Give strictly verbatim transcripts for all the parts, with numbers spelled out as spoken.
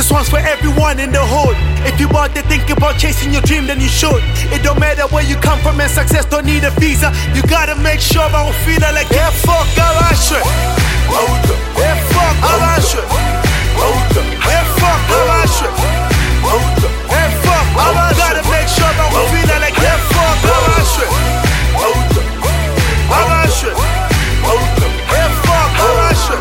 This one's for everyone in the hood. If you out there thinking about chasing your dream, then you should. It don't matter where you come from, and success don't need a visa. You gotta make sure I don't feel like yeah, fuck Arashe. Yeah, fuck Arashe. Yeah, fuck Arashe. Yeah, fuck Arashe. Gotta make sure I don't feel like yeah, fuck Arashe. Arashe. Yeah, fuck Arashe.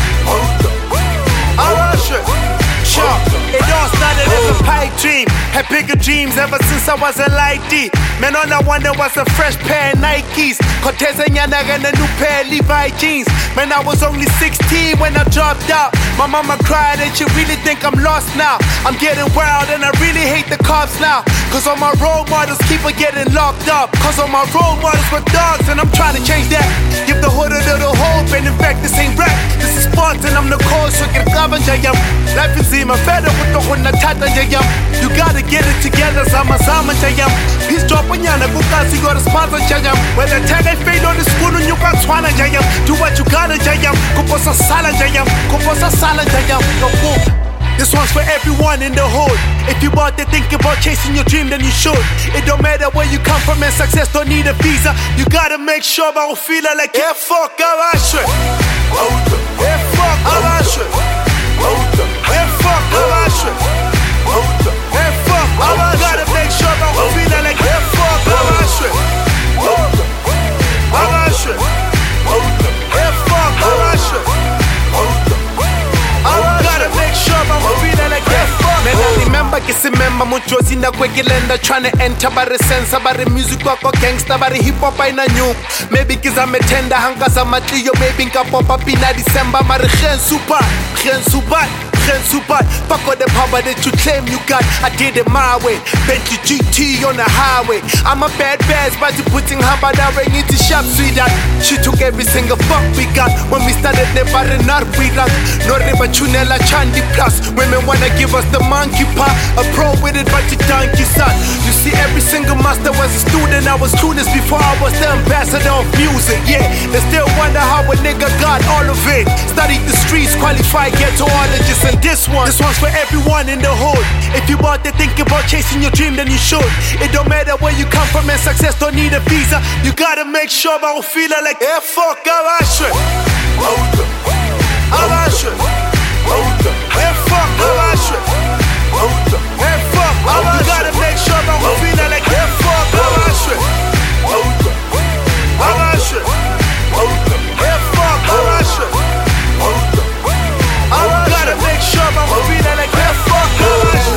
Arashe. Sure. It all started as a pipe dream. Had bigger dreams ever since I was a light D. Man, all I wanted was a fresh pair of Nikes. Cortez and Yana and a new pair of Levi jeans. Man, I was only sixteen when I dropped out. My mama cried and she really think I'm lost now. I'm getting wild and I really hate the cops now. Cause all my role models keep on getting locked up. Cause all my role models were dogs and I'm trying to change that. Give the hood a little hope and in fact this ain't rap. This is sports and I'm the coach so get covered jayam. Life is even better with the hood na tata jayam. You gotta get it together sama sama jayam. Peace drop on yana kukasi got a sponsor jayam. When the tag I fail on the school and you got swana jayam. Do what you gotta jayam. Kuposa sala jayam. Kuposa sala jayam. Go boom. This one's for everyone in the hood. If you out there thinking about chasing your dream, then you should. It don't matter where you come from, and success don't need a visa. You gotta make sure I don't feel like yeah, fuck Arashe. Yeah, fuck Arashe. Yeah, fuck Arashe. Yeah, fuck Arashe. Gotta make sure I don't feel like yeah, fuck Arashe. Arashe. Yeah, fuck Arashe. Gotta make sure I'm feeling like that. Man, I remember kissing member muchozi na kwekilenda trying to enter bare sense bare music wako gangster bare hip hop ina new. Maybe cause I'm a tender hanga za matliyo maybe nka pop up in December mare gen super gen super gen super fuck all the power that you claim you got. I did it my way. Bentley G T on the highway. I'm a bad bass but you putting her by that ring into shop sweetheart. She took every single fuck we got when we started never not we rock. No riba chunela chandi plus. Women wanna give us the monkey paw. A pro with it but you donkey son. You see every single master was a student. I was clueless before I was the ambassador of music. Yeah, they still wonder how a nigga got all of it. Studied the streets, qualified ghettoologist. And this one, this one's for everyone in the hood. If you out there thinking about chasing your dream, then you should. It don't matter where you come from, and success don't need a visa. You gotta make sure I don't feel like yeah, fuck Arashe. Arashe. Yeah, fuck Arashe. Yeah, fuck Arashe. Gotta make sure I don't feel like yeah, fuck Arashe. Arashe. Yeah, fuck Arashe. Gotta make sure I don't feel like yeah, fuck Arashe.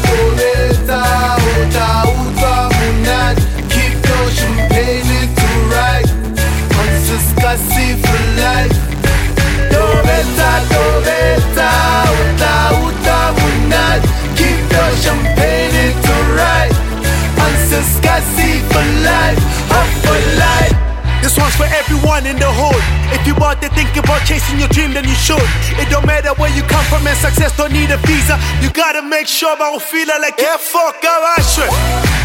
Keep your champagne into right. On Siskasi for life. Doveta, doveta, uta, uta, munat. Keep your champagne into right. On Siskasi for life, up for life. This one's for everyone in the hood. If you out there thinking about chasing your dream, then you should. It don't matter where you come from, and success don't need a visa. You gotta make sure I don't feel like yeah, fuck Arashe.